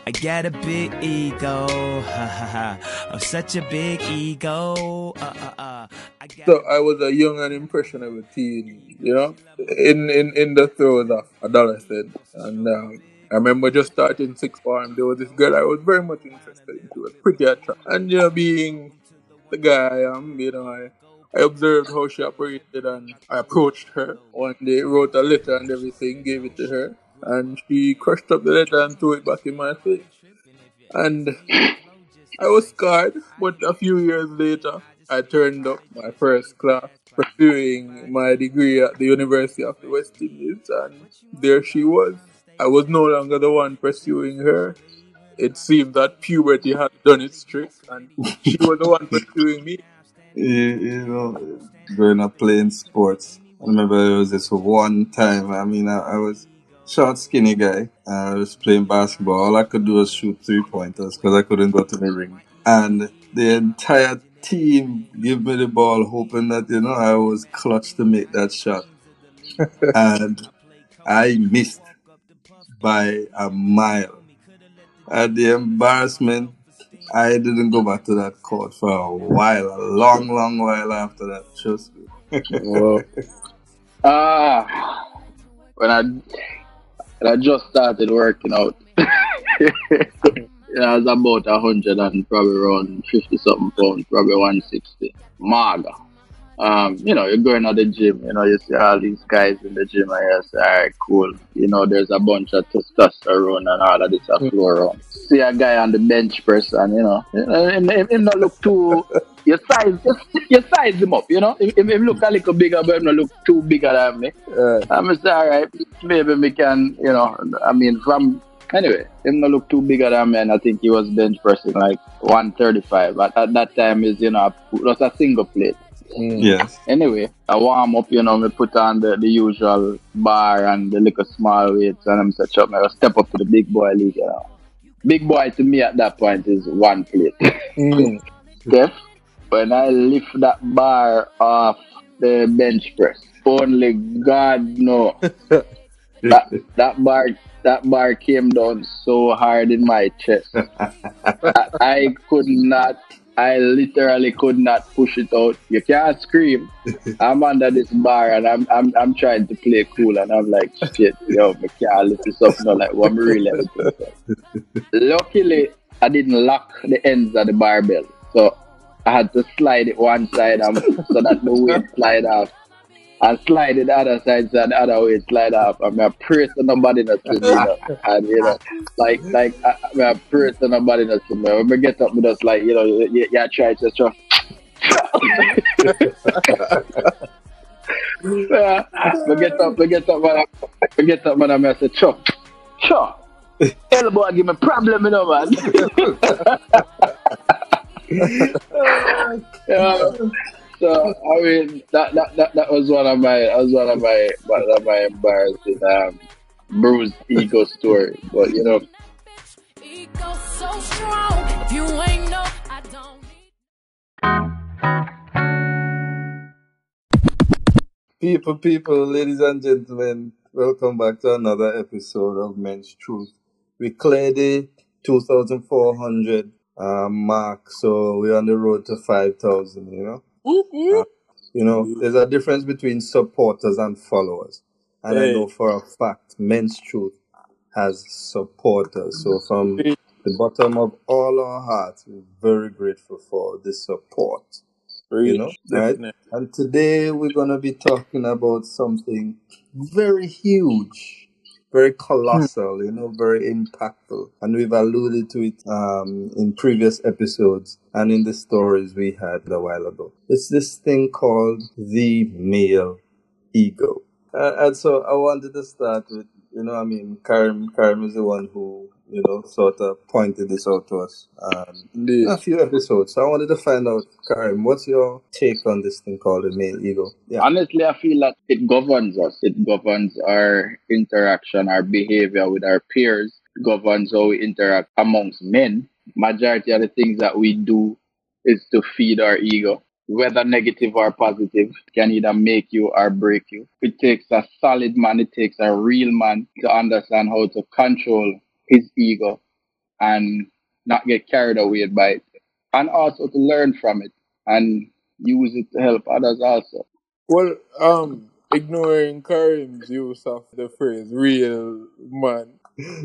I got a big ego, ha ha ha. I'm such a big ego. So I was a young and impressionable teen, in the throes of adolescence. And I remember just starting sixth form, there was this girl I was very much interested in. She was pretty attractive. And, being the guy I am, I observed how she operated and I approached her one day, wrote a letter and everything, gave it to her. And she crushed up the letter and threw it back in my face. And I was scarred, but a few years later, I turned up my first class pursuing my degree at the University of the West Indies, and there she was. I was no longer the one pursuing her. It seemed that puberty had done its trick, and she was the one pursuing me. Growing up playing sports. I remember there was this one time, I was short, skinny guy. I was playing basketball. All I could do was shoot 3-pointers because I couldn't go to the ring. And the entire team gave me the ball, hoping that, I was clutch to make that shot. And I missed by a mile. And the embarrassment, I didn't go back to that court for a while, a long, long while after that. Trust me. Well, when I just started working out, I was about 100 and probably around 50 something pounds, probably 160. Maga. You're going to the gym, you see all these guys in the gym and you say, alright, cool. There's a bunch of testosterone and all of this flow around. See a guy on the bench press and, him not look too, you size him up, Him look a little bigger, but him not look too bigger than me. I'm say, alright, maybe we can, anyway, him not look too bigger than me, and I think he was bench pressing like 135. But at that time, is just a single plate. Yes. Anyway, I warm up, me put on the usual bar and the little small weights, and I'm such up. I step up to the big boy league. Big boy to me at that point is one plate. Steph, when I lift that bar off the bench press, only God know that bar came down so hard in my chest. I literally could not push it out. You can't scream. I'm under this bar and I'm trying to play cool and I'm like, shit, I can't lift this up now, like what me really have to do. Luckily, I didn't lock the ends of the barbell. So I had to slide it one side so that the weight slide off. And slide it the other side so the other way slide off. And I pray to nobody not to me, And I pray to nobody not to me. When we get up with us, like, you try to try. We get up, man, I say, sure. Elbow give me problem, man. So that was one of my embarrassing bruised ego story. But Ego so strong. If you ain't know, I don't need. People, ladies and gentlemen, welcome back to another episode of Men's Truth. We cleared the 2,400 mark, so we're on the road to 5,000. There's a difference between supporters and followers. And I know for a fact, Men's Truth has supporters. So from the bottom of all our hearts, we're very grateful for the support. Right? And today we're going to be talking about something very huge, very colossal, very impactful. And we've alluded to it in previous episodes and in the stories we had a while ago. It's this thing called the male ego. And so I wanted to start with, Karim is the one who, sort of pointed this out to us a few episodes. So I wanted to find out, Karim, what's your take on this thing called the male ego? Yeah. Honestly, I feel that it governs us. It governs our interaction, our behavior with our peers. It governs how we interact amongst men. Majority of the things that we do is to feed our ego. Whether negative or positive, can either make you or break you. It takes a solid man, it takes a real man to understand how to control his ego and not get carried away by it, and also to learn from it and use it to help others also. Well, ignoring Karim's use of the phrase "real man,"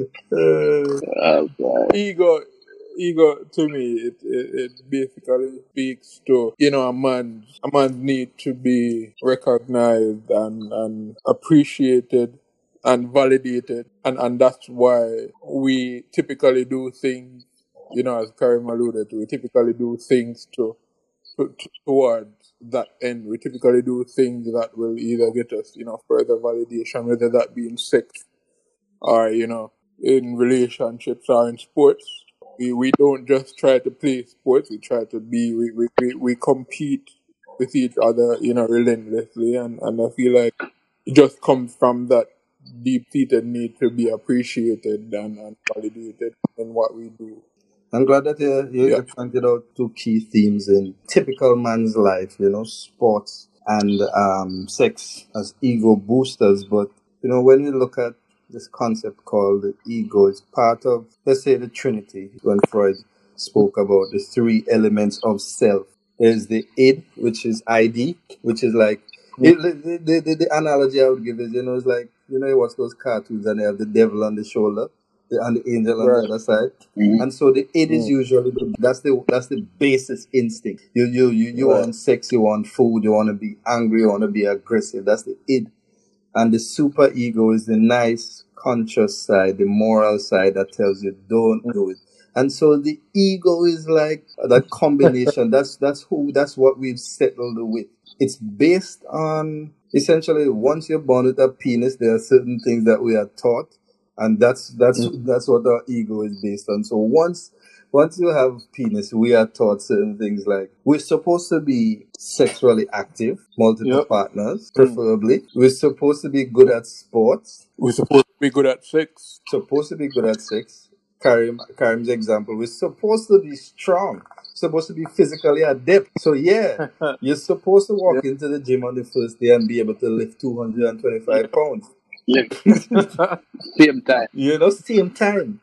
Okay. ego to me, it basically speaks to a man's need to be recognized and appreciated and validated, and that's why we typically do things, as Karim alluded to, we typically do things towards that end. We typically do things that will either get us, further validation, whether that be in sex or, in relationships or in sports. We don't just try to play sports, we try to be, we compete with each other, relentlessly. And I feel like it just comes from that deep seated need to be appreciated and validated in what we do. I'm glad that you pointed out two key themes in typical man's life, sports and sex as ego boosters. But, when we look at this concept called the ego, it's part of, let's say, the Trinity. When Freud spoke about the three elements of self, there's the id, which is ID, which is like, the analogy I would give is, it's like, you watch those cartoons and they have the devil on the shoulder and the angel on the other side. And so the id is usually that's the basis instinct. You want sex, you want food, you want to be angry, you want to be aggressive. That's the id. And the super ego is the nice, conscious side, the moral side that tells you don't do it. And so the ego is like that combination. That's what we've settled with. It's based on essentially once you're born with a penis, there are certain things that we are taught. And that's what our ego is based on. So once you have penis, we are taught certain things like we're supposed to be sexually active, multiple partners, preferably. We're supposed to be good at sports. We're supposed to be good at sex. Karim's example, we're supposed to be strong, supposed to be physically adept. So you're supposed to walk into the gym on the first day and be able to lift 225 pounds. Same time. Same time.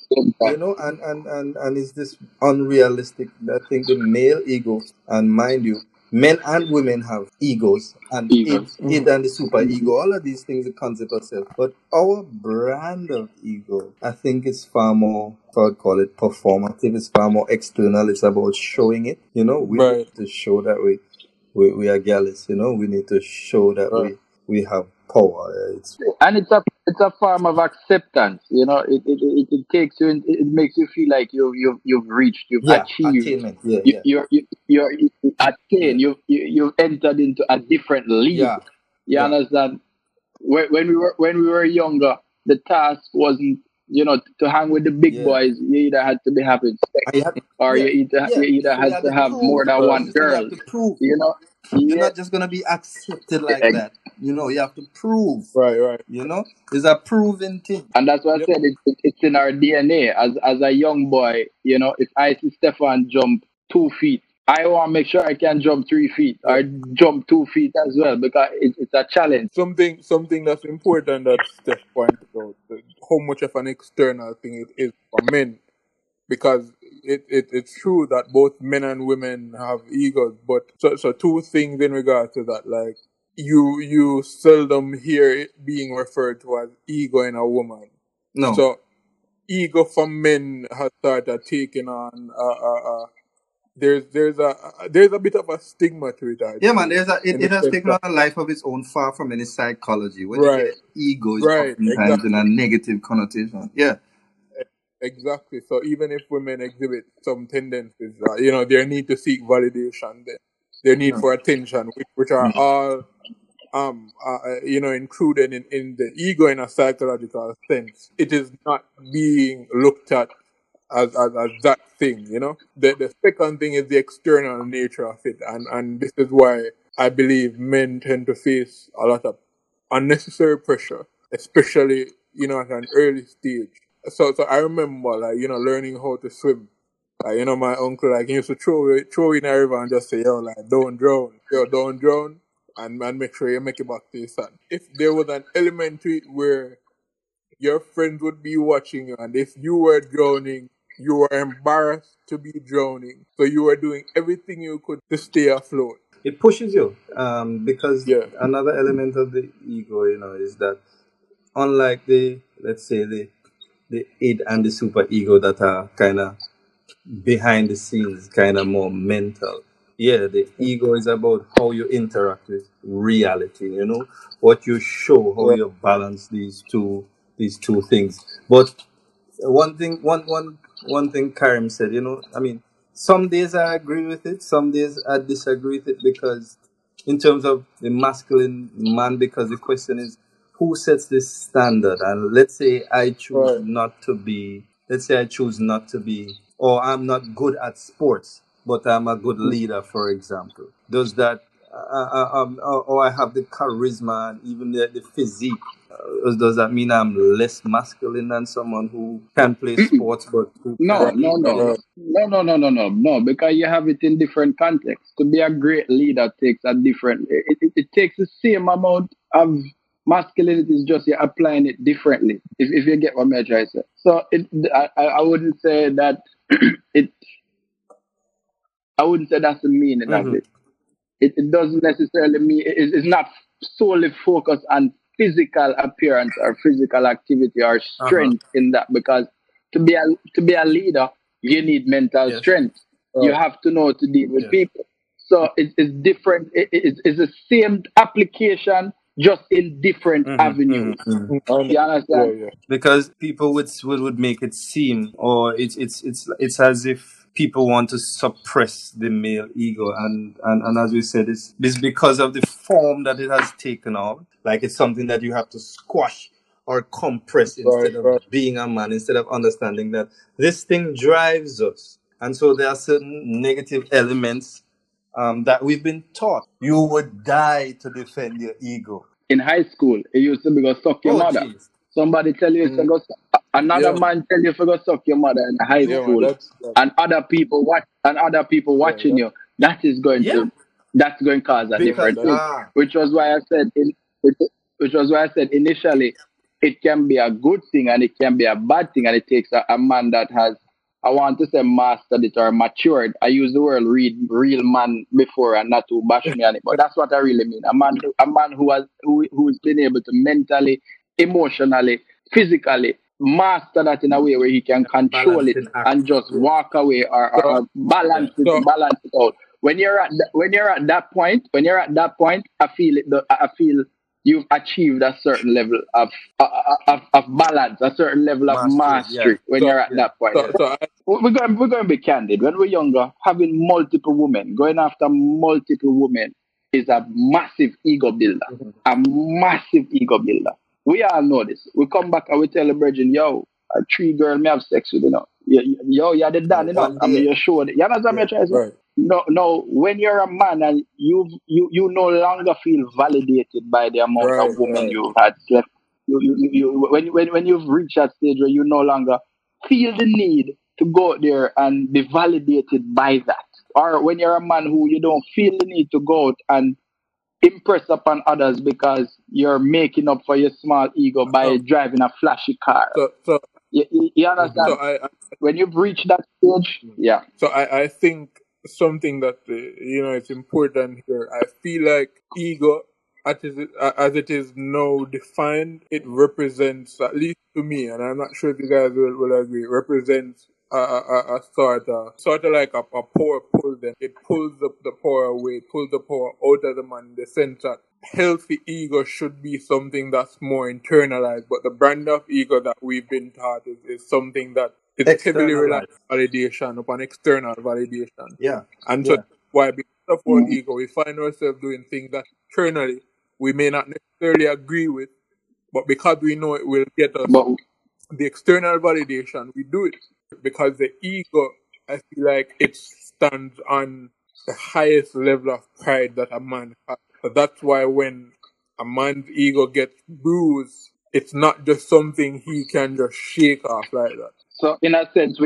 And it's this unrealistic. I think the male ego, and mind you, men and women have egos, and id and the super ego. All of these things, the concept of self. But our brand of ego, I think, is far more, I would call it performative. It's far more external. It's about showing it. We need to show that we are gallus. We need to show that we have power. And it's a form of acceptance. It takes you. It makes you feel like you've reached, you've achieved. Attainment. You're attained. You've entered into a different league. You understand? When we were younger, the task wasn't to hang with the big boys. You either had to be having sex, or you either had to have more than one girl. You have to prove. You're not just gonna be accepted like that. You have to prove. Right. It's a proven thing. And that's what I said. It's in our DNA. As a young boy, if I see Stefan jump 2 feet, I want to make sure I can jump 3 feet or jump 2 feet as well, because it's a challenge. Something that's important that Steph pointed out, how much of an external thing it is for men. Because it's true that both men and women have egos, but so two things in regard to that, like you seldom hear it being referred to as ego in a woman. No. So ego for men has started taking on there's a bit of a stigma to it. Man. It has taken on a life of its own, far from any psychology. When you get ego, is oftentimes in a negative connotation. Yeah. Exactly. So even if women exhibit some tendencies, their need to seek validation, their need for attention, which are all, included in the ego in a psychological sense, it is not being looked at as that thing. The second thing is the external nature of it, and this is why I believe men tend to face a lot of unnecessary pressure, especially at an early stage. So I remember, learning how to swim. My uncle, he used to throw in a river and just say, don't drown, and make sure you make it back to your son. If there was an element to it where your friends would be watching you, and if you were drowning, you were embarrassed to be drowning, so you were doing everything you could to stay afloat. It pushes you, because Yeah, another element of the ego, is that unlike the, let's say, the id and the super ego that are kind of behind the scenes, kind of more mental. Yeah, the ego is about how you interact with reality. What you show, how right, you balance these two things. But one thing Karim said, I mean, some days I agree with it, some days I disagree with it, because in terms of the masculine man, because the question is who sets this standard? And right. let's say I choose not to be, or I'm not good at sports, but I'm a good leader, for example. Does that, or I have the charisma and even the physique? Does that mean I'm less masculine than someone who can play sports but who No, can't Right, lead? no, no. right, No, because you have it in different contexts. To be a great leader takes a different, it takes the same amount of masculinity, it's just you're applying it differently, if you get what I'm trying to say. So I wouldn't say that it, I wouldn't say that's the meaning of Mm-hmm. it. It doesn't necessarily mean, it's not solely focused on physical appearance or physical activity or Uh-huh. strength in that, because to be a leader you need mental Yes. strength. You right. have to know to deal with Yes. people. So it's different. It's the same application, just in different Mm-hmm. avenues. Mm-hmm. Mm-hmm. I know. You Yeah, understand? yeah. Because people would make it seem, or it's as if people want to suppress the male ego, and as we said, it's because of the form that it has taken on. Like it's something that you have to squash or compress Right, instead of right, being a man, instead of understanding that this thing drives us. And so there are certain negative elements, that we've been taught. You would die to defend your ego. In high school, it used to be go suck your Oh, mother. jeez. Somebody tell you to mm, go, another yeah, man tell you to go suck your mother in high yeah, man. school, and other people Yeah, watching you. That is going Yeah, to, that's going to cause a yeah, because different thing. ah, Which was why I said which, which was why I said initially, it can be a good thing and it can be a bad thing, and it takes a man that has, I want to say, mastered it or matured. I use the word real man before, and not to bash me on it, but that's what I really mean. A man who's been able to mentally, emotionally, physically master that in a way where he can control it balancing act. and just Yes. walk away, or So, Yeah. balance it out. When you're at that point, I feel it. I feel you've achieved a certain level of balance, a certain level of Mastery. Yeah. mastery when so, you're at Yeah. that point. Yeah. so, We're going to be candid. When we're younger, having multiple women, going after multiple women is a massive ego builder. A massive ego builder. We all know this. We come back and we tell the virgin, yo, a three girl may have sex with, Yo, you're the done, One I mean, day. you're sure. You understand what Yeah. I'm trying to say? right, No, when you're a man and you no longer feel validated by the amount of right, women right, you've had slept, when you've reached that stage where you no longer feel the need to go out there and be validated by that, or when you're a man who you don't feel the need to go out and impress upon others because you're making up for your small ego by so, driving a flashy car. so, You Mm-hmm. so understand? I When you've reached that stage, yeah. So I think something that it's important here. I feel like ego, as it is now defined, it represents, at least to me, and I'm not sure if you guys will agree, it represents a sort of like a power pull. Then it pulls the power away, pulls the power out of the man. In the sense that healthy ego should be something that's more internalized, but the brand of ego that we've been taught is something that it's heavily External reliant life. on validation, upon external validation. Yeah. And so Yeah. that's why, because of our ego, we find ourselves doing things that internally we may not necessarily agree with, but because we know it will get us But the external validation, we do it. Because the ego, I feel like it stands on the highest level of pride that a man has. So that's why when a man's ego gets bruised, it's not just something he can just shake off like that. so in a sense,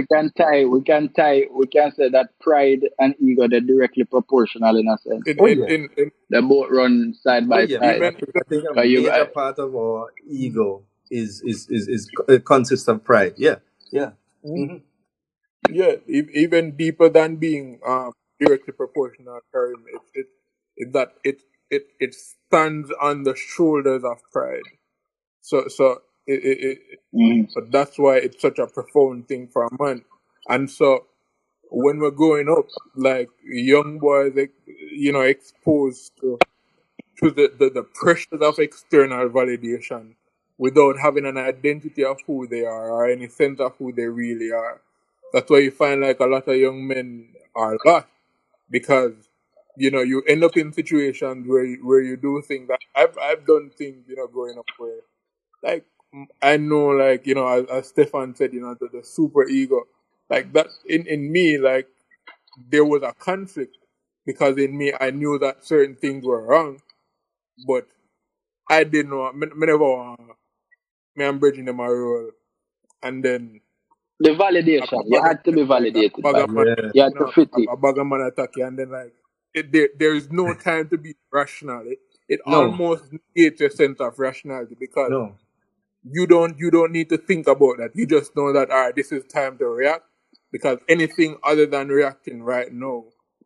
we can say that pride and ego, they're directly proportional in a sense. In Oh in yeah. in, in They both run side Oh by yeah. side. I even think I think a 'Cause you, major part of our ego is consists of pride. Yeah. Yeah. Mhm. Hmm. Yeah, even deeper than being directly proportional, Karim. It that it stands on the shoulders of pride. So Mm. so that's why it's such a profound thing for a man. And so when we're growing up, like young boys, like, exposed to the pressures of external validation without having an identity of who they are or any sense of who they really are. That's why you find like a lot of young men are lost because you end up in situations where you do things that I've done things growing up where like I know like as Stefan said the super ego like that in me like there was a conflict because in me I knew that certain things were wrong but I didn't know. Me never want. Me and bridging them a role, and then The a validation, you bag of had to be like a validated bag by of man, them. Yeah. You had to fit in. a bag of man attack you, and then like there is no time to be rational. It No. almost negates your sense of rationality because No. you don't need to think about that. You just know that all right, this is time to react because anything other than reacting right now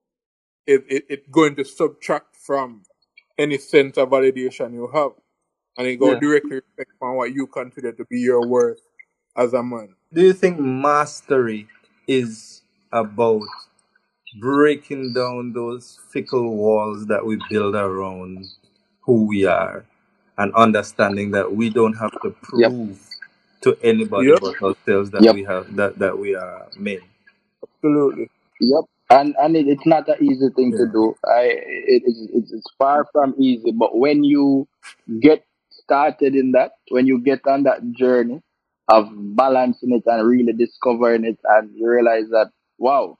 it's going to subtract from any sense of validation you have. And it go Yeah. directly reflect on what you consider to be your worth as a man. Do you think mastery is about breaking down those fickle walls that we build around who we are and understanding that we don't have to Yep, prove to anybody Yep, but ourselves that yep, we have that we are men? absolutely. yep. And it's not an easy thing to Yeah. do. It's far from easy. But when you get started in that, when you get on that journey of balancing it and really discovering it, and you realize that wow,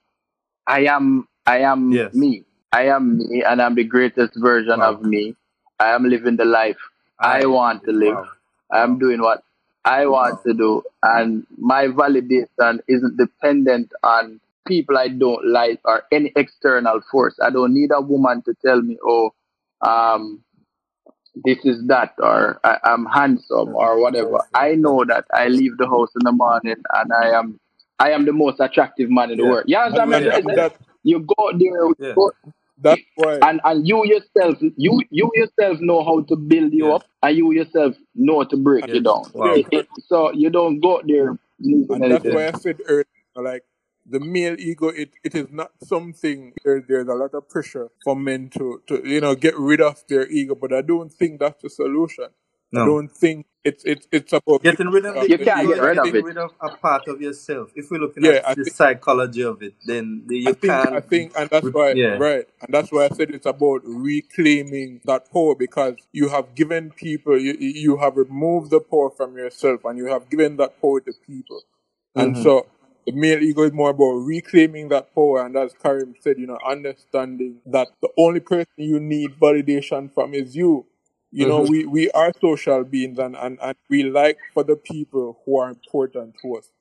I am Yes. me. I am me, and I'm the greatest version Wow. of me. I am living the life I want to live. Wow. I'm Wow. doing what I want Wow. to do, and my validation isn't dependent on people I don't like or any external force. I don't need a woman to tell me, oh, um, this is that, or I'm handsome, or whatever. Yes. I know that I leave the house in the morning, and I am the most attractive man in the Yeah. world. You understand And what and, I'm Yeah. trying to and say? Yeah. that You go there, Yeah. that's why and you yourself, you yourself know how to build you Yes. up, and you yourself know how to break you Yes. down. yeah, Wow. So you don't go there losing and that's Yeah. anything. why I said earlier, like the male ego, it is not something. There's a lot of pressure for men to get rid of their ego, but I don't think that's the solution. I No. don't think it's about Getting getting rid rid of of the You the can't ego ego. get is I rid of think getting it. rid of a part of yourself. If we're looking yeah, at the psychology of it, then I you think I can't. think and that's why Yeah. right and that's why I said it's about reclaiming that power because you have given people you have removed the power from yourself and you have given that power to people and Mm-hmm. so the male ego is more about reclaiming that power and as Karim said understanding that the only person you need validation from is you. Mm-hmm. We are social beings and we like for the people who are important to us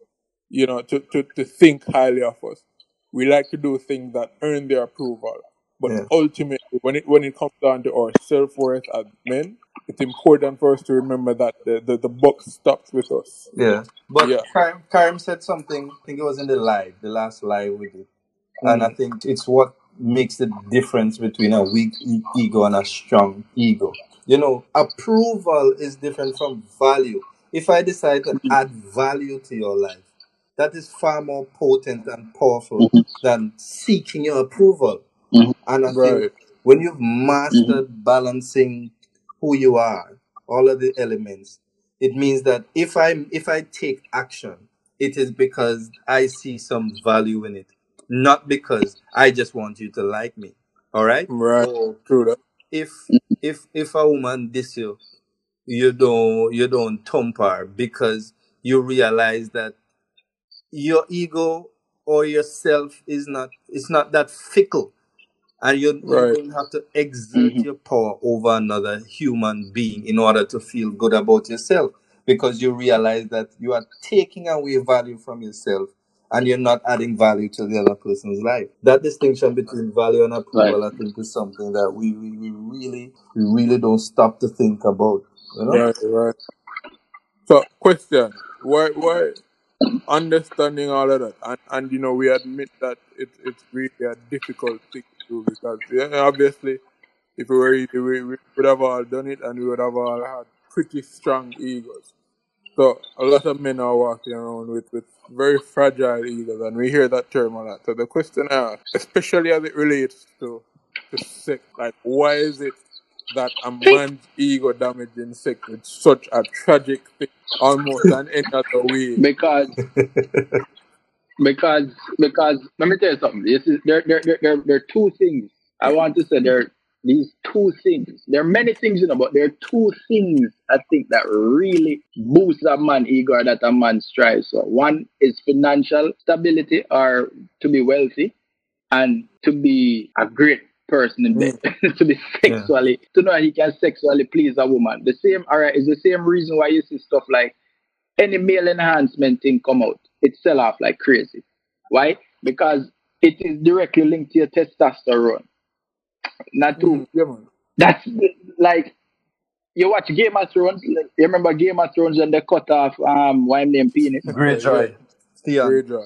to think highly of us. We like to do things that earn their approval. But Yeah. ultimately, when it comes down to our self worth as men, it's important for us to remember that the buck stops with us. Yeah. But Yeah. Karim said something. I think it was in the last live we did, and I Mm. think it's what makes the difference between a weak ego and a strong ego. Approval is different from value. If I decide to add value to your life, that is far more potent and powerful Mhm, than seeking your approval. mhm, And I think Right. when you've mhm, mastered balancing who you are, all of the elements, it means that if I take action, it is because I see some value in it, not because I just want you to like me. All right. Right. So True that. if if a woman diss you, you don't thump her because you realize that your ego or yourself is not it's not that fickle, and you Right. don't have to exert mhm. your power over another human being in order to feel good about yourself, because you realize that you are taking away value from yourself and you're not adding value to the other person's life. That distinction between value and Right. approval, I think, is something that we really don't stop to think about. Right. Right. So, question: Why? Why? understanding all of that, and you know, we admit that it's really a difficult thing to do because obviously, if we were easy, we would have all done it, and we would have all had pretty strong egos. So a lot of men are walking around with very fragile egos, and we hear that term a lot. So the question I ask, especially as it relates to sex, like why is it that a man's ego damaging sex is such a tragic thing, almost in any other way? because because let me tell you something. This is there are two things I want to say. There are these two things. There are many things, but there are two things I think that really boost a man ego or that a man strives for. One is financial stability or to be wealthy, and to be a great person in bed, to be Yeah. sexually, to know he can sexually please a woman. The same, all right, is the same reason why you see stuff like any male enhancement thing come out, it sell off like crazy. Why? Because it is directly linked to your testosterone. Not to Yeah, man. that's like you watch Game of Thrones. You remember Game of Thrones and they cut off why name penis? Greyjoy. Theon. Greyjoy.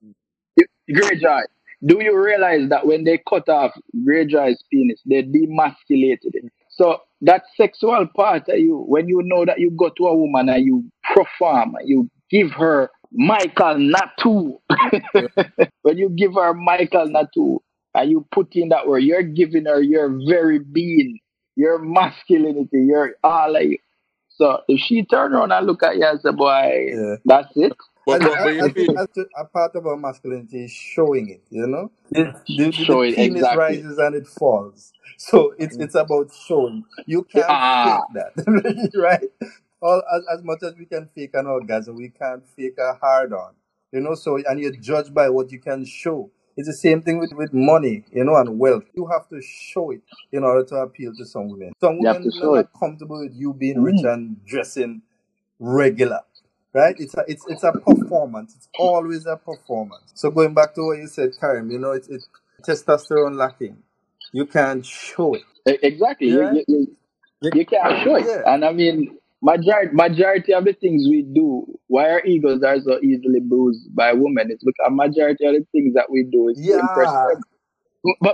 Greyjoy. Do you realize that when they cut off Greyjoy's penis, they demasculated it? So that sexual part of you, when you know that you go to a woman and you perform, and you give her Michael Natu. When you give her Michael Natu and you put in that word, you're giving her your very being, your masculinity, your all of you. So if she turn around and look at you and say, boy, Yeah. that's it. But I you think feel a part of our masculinity is showing it, The Show it penis exactly. rises and it falls. So it's about showing. You can't Ah, fake that, right? As much as we can fake an orgasm, we can't fake a hard on. So and you're judged by what you can show. It's the same thing with money, and wealth. You have to show it in order to appeal to some women. Some you have women to are show it. not comfortable with you being rich and dressing regular. Right? It's a performance. It's always a performance. So going back to what you said, Karim, it's testosterone lacking. You can't show it. Exactly. Yeah. You can't show it. Yeah. And I mean, majority of the things we do, why our egos are so easily bruised by women, it's because majority of the things that we do is to impress Yeah. them. But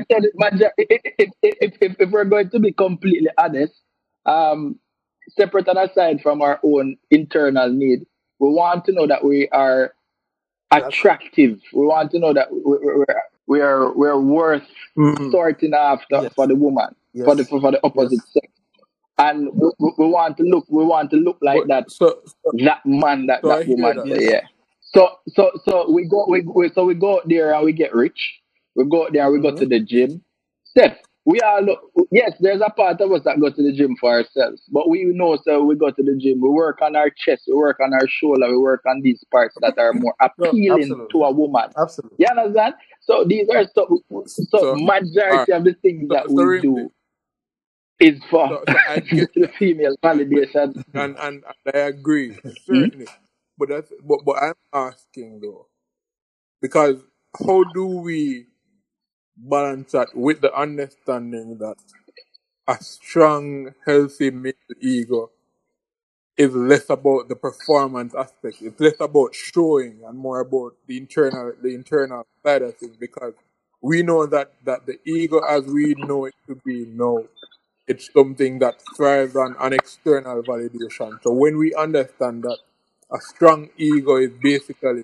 if we're going to be completely honest, separate and aside from our own internal need, we want to know that we are attractive. We want to know that we're worth sorting after Yes. for the woman, Yes. for the opposite sex, and we want to look like but that so man that so I hear woman that. say, yeah. So we go out there and we get rich. We go out there and we go to the gym. Steph, we all look, yes, there's a part of us that go to the gym for ourselves, but we know, so we go to the gym, we work on our chest, we work on our shoulder, we work on these parts that are more appealing absolutely. to a woman. Absolutely. You understand? So these are so majority of the things that we Rimsey, do is for so I get the female validation. and I agree certainly, but I'm asking though, because how do we balance that with the understanding that a strong, healthy male ego is less about the performance aspect. It's less about showing and more about the internal side of things, because we know that the ego as we know it to be now, it's something that thrives on an external validation. So when we understand that a strong ego is basically,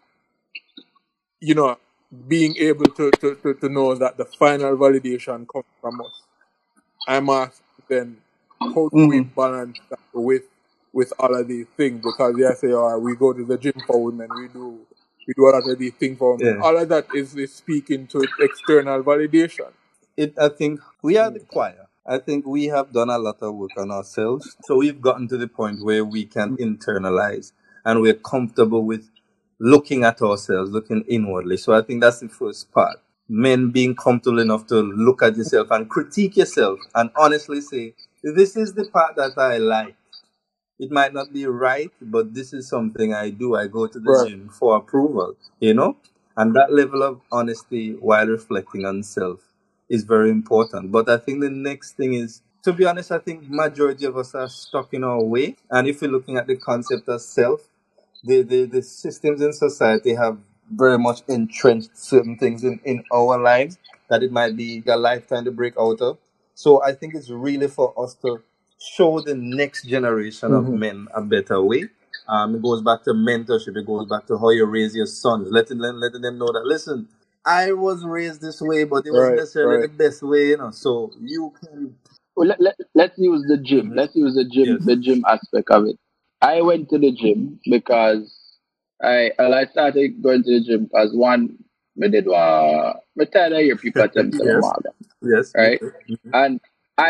being able to know that the final validation comes from us, I'm asking then, how do we balance that with all of these things? Because we go to the gym for women, we do a lot of these things for women. Yeah. All of that is speaking to external validation. I think we are the choir. I think we have done a lot of work on ourselves. So we've gotten to the point where we can internalize and we're comfortable with looking at ourselves, looking inwardly. So I think that's the first part. Men being comfortable enough to look at yourself and critique yourself and honestly say, this is the part that I like. It might not be right, but this is something I do. I go to the gym for approval, And that level of honesty while reflecting on self is very important. But I think the next thing is, to be honest, I think majority of us are stuck in our way. And if you're looking at the concept of self, the systems in society have very much entrenched certain things in our lives that it might be a lifetime to break out of. So I think it's really for us to show the next generation of men a better way. It goes back to mentorship. It goes back to how you raise your sons, letting them know that, listen, I was raised this way, but it wasn't Right, necessarily right. the best way, you know. So you can. Well, let's use the gym. Let's use Yes. the gym aspect of it. I went to the gym because I started going to the gym because one, me tired of hear people tell me some Yes. mother, Yes. Me right? too. And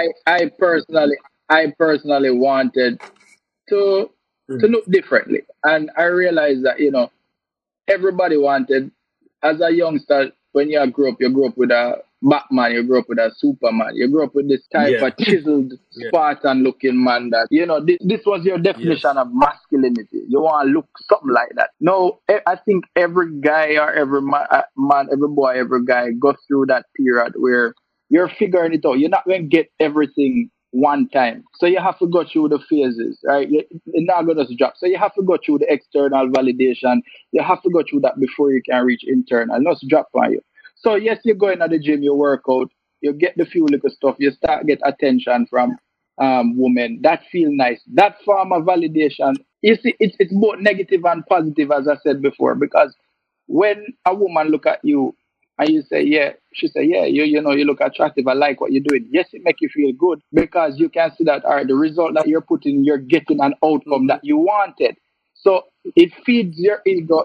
I personally wanted to look differently, and I realized that everybody wanted, as a youngster, when you grew up with a Batman, you grew up with a Superman, you grew up with this type Yeah. of chiseled, Yeah. Spartan looking man that, this was your definition Yes. of masculinity. You want to look something like that. No, I think every guy or every man, every boy, every guy goes through that period where you're figuring it out. You're not going to get everything one time. So you have to go through the phases, right? You're not going to just drop. So you have to go through the external validation. You have to go through that before you can reach internal. Not drop on you. So yes, you go in at the gym, you work out, you get the few little stuff, you start get attention from women. That feel nice. That form of validation. You see, it's both negative and positive, as I said before, because when a woman look at you and you say, yeah, she say, yeah, you look attractive. I like what you're doing. Yes, it make you feel good because you can see that, all right, the result that you're putting, you're getting an outcome that you wanted. So it feeds your ego.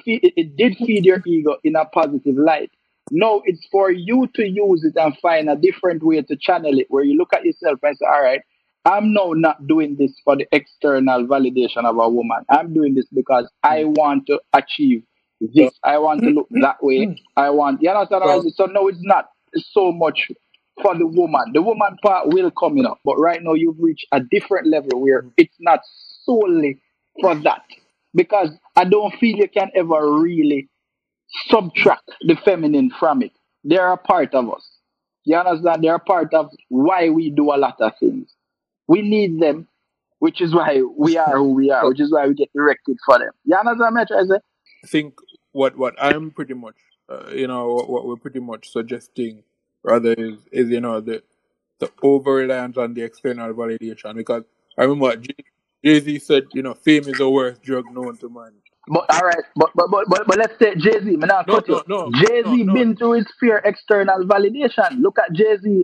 It did feed your ego in a positive light. No, it's for you to use it and find a different way to channel it where you look at yourself and say, all right, I'm now not doing this for the external validation of a woman. I'm doing this because I want to achieve So, this. I want to look that way. I want, you understand what I so mean? So no, it's not so much for the woman. The woman part will come in up, but right now you've reached a different level where it's not solely for that. Because I don't feel you can ever really subtract the feminine from it. They're a part of us. You understand? They're a part of why we do a lot of things. We need them, which is why we are who we are, so which is why we get erected for them. You understand what I'm trying to say? I think what I'm pretty much, what we're pretty much suggesting rather is the over reliance on the external validation, because I remember what Jay Z said, fame is the worst drug known to man. But all right, but let's take Jay Z. Man, I'll No, cut you. no, no, Jay no, Z no. been through his fear external validation. Look at Jay Z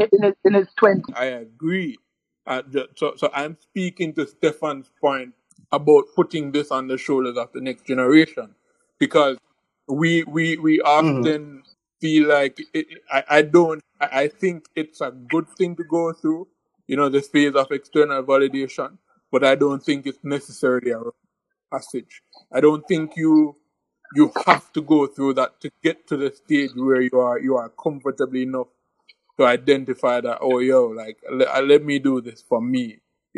in his 20s. I agree. So I'm speaking to Stefan's point about putting this on the shoulders of the next generation, because we often feel like I think it's a good thing to go through, this phase of external validation, but I don't think it's necessarily a passage. I don't think you have to go through that to get to the stage where you are comfortably enough to identify that, oh yo, like let me do this for me.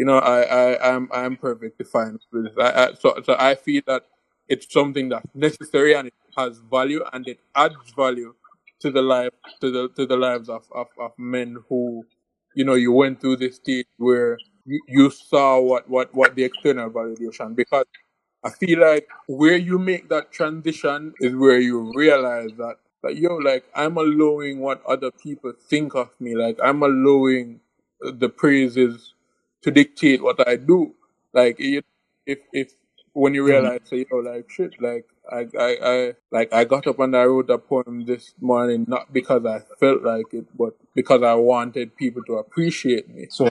I'm perfectly fine with this. So I feel that it's something that's necessary and it has value and it adds value to the life to the lives of men who, you went through this stage where you saw what the external validation, because I feel like where you make that transition is where you realize that yo, like I'm allowing what other people think of me. Like I'm allowing the praises to dictate what I do. Like if when you realize, say, yo, like shit, like I got up and I wrote a poem this morning not because I felt like it, but because I wanted people to appreciate me. So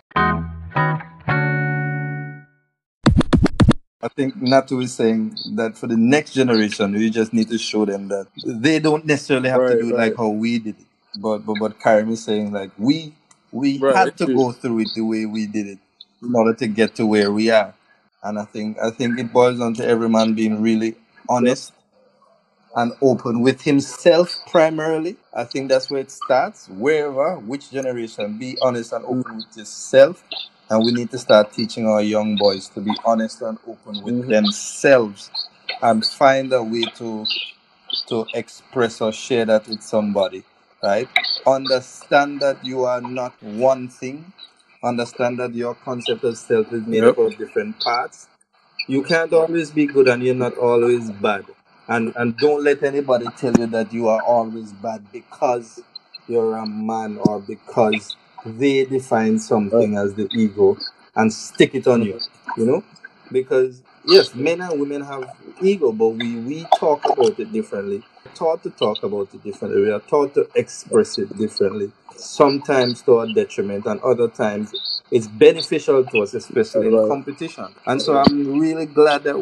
I think Natu is saying that for the next generation, we just need to show them that they don't necessarily have to Right, do it right, like how we did it. But Karim is saying like we right. had to go through it the way we did it in order to get to where we are. And I think it boils down to every man being really Yep. honest and open with himself primarily. I think that's where it starts. Wherever, which generation, be honest and open with yourself. And we need to start teaching our young boys to be honest and open with themselves and find a way to express or share that with somebody, right? Understand that you are not one thing. Understand that your concept of self is made Yep. up of different parts, You can't always be good and you're not always bad. And don't let anybody tell you that you are always bad because you're a man or because they define something as the ego and stick it on you, you know? Because yes, men and women have ego, but we talk about it differently. Taught to talk about it differently. We are taught to express it differently. Sometimes to our detriment, and other times it's beneficial to us, especially in Right. competition. And so I'm really glad that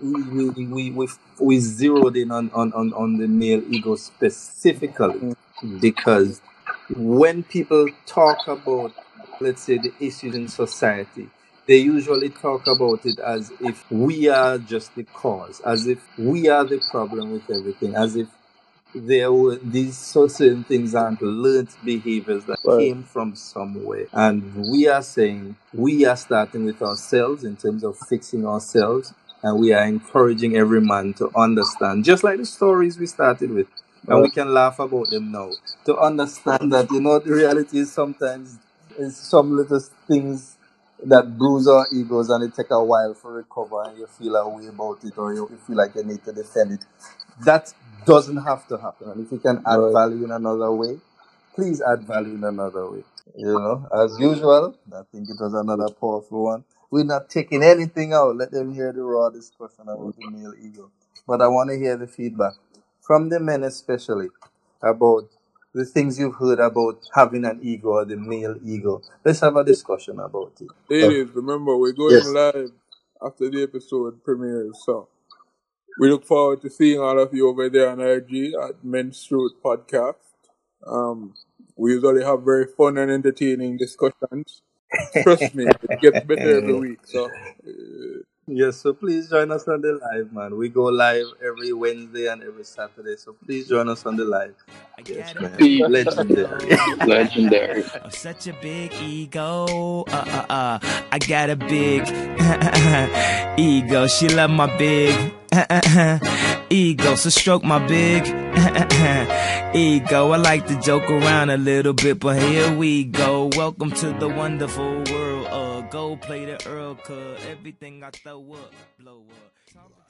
we zeroed in on the male ego specifically, because when people talk about, let's say, the issues in society, they usually talk about it as if we are just the cause, as if we are the problem with everything, as if there were these certain things aren't learned behaviors that Right. came from somewhere. And we are saying we are starting with ourselves in terms of fixing ourselves, and we are encouraging every man to understand, just like the stories we started with. And we can laugh about them now. To understand that, the reality is sometimes it's some little things that bruise our egos and it take a while for recover and you feel a way about it, or you feel like you need to defend it. That doesn't have to happen. And if you can add Right. value in another way, please add value in another way. As usual, I think it was another powerful one. We're not taking anything out. Let them hear the raw discussion about the male ego. But I want to hear the feedback from the men, especially about the things you've heard about having an ego or the male ego. Let's have a discussion about it. Ladies, remember, we're going live after the episode premieres, so we look forward to seeing all of you over there on IG at Men's Truth Podcast. We usually have very fun and entertaining discussions. Trust me, it gets better every week. So, Yes, so please join us on the live, man. We go live every Wednesday and every Saturday, so please join us on the live. Yes, man. Peace. Legendary. Legendary. Such a big ego. I got a big ego. She love my big ego. So stroke my big ego. I like to joke around a little bit, but here we go. Welcome to the wonderful world. Go play the Earl, 'cause everything I throw up, blow up.